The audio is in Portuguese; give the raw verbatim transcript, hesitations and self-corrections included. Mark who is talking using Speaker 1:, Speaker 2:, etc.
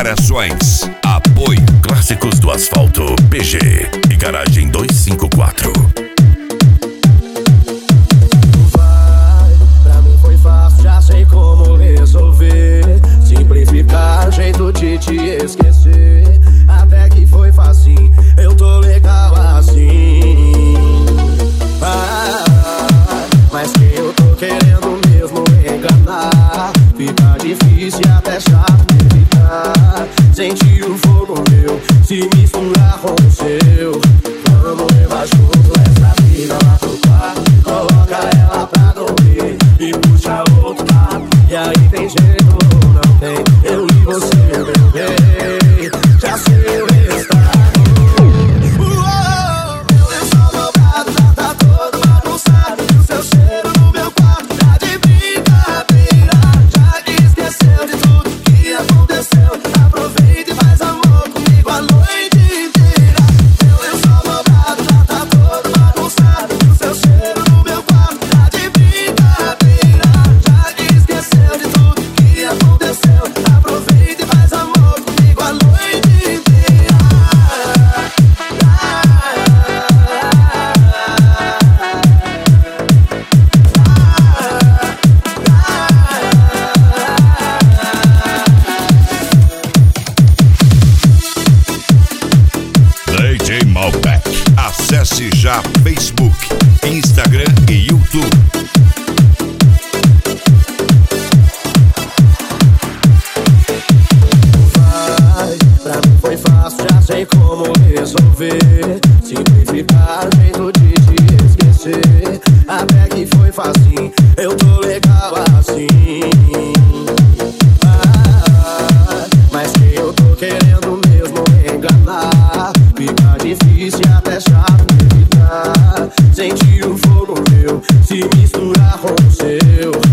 Speaker 1: Reparações. Apoio Clássicos do Asfalto P G e Garagem duzentos e cinquenta e quatro.
Speaker 2: Vai, pra mim foi fácil, já sei como resolver. Simplificar, jeito de te esquecer. Até que foi facinho, eu tô legal assim. Ah, mas que eu tô querendo mesmo enganar. Fica difícil e até chato evitar. Sentir o fogo meu se misturar com o seu. Vamos levar junto essa vida lá pro quarto. Coloca ela pra dormir e puxa outro lado. E aí tem jeito ou não tem? Eu e você, meu bem, já sei o resultado. Uou, meu lençol dobrado já tá todo bagunçado. E o seu cheiro no meu quarto tá de brincadeira. Já que esqueceu de tudo que aconteceu, aproveita e faz amor comigo a noite inteira. Meu lençol dobrado já tá todo bagunçado. E o seu cheiro no meu quarto tá de brincadeira. Já que esqueceu de tudo que aconteceu, aproveita e faz amor comigo a noite inteira.
Speaker 1: D J Malbec. Acesse já Facebook, Instagram e YouTube.
Speaker 2: Vai, pra mim foi fácil, já sei como resolver. Simplificar, jeito de te esquecer. Até que foi facinho, eu tô legal assim. Ah, mas que eu tô querendo mesmo enganar. Fica difícil e até chato evitar. Sentir o fogo meu se misturar com o seu.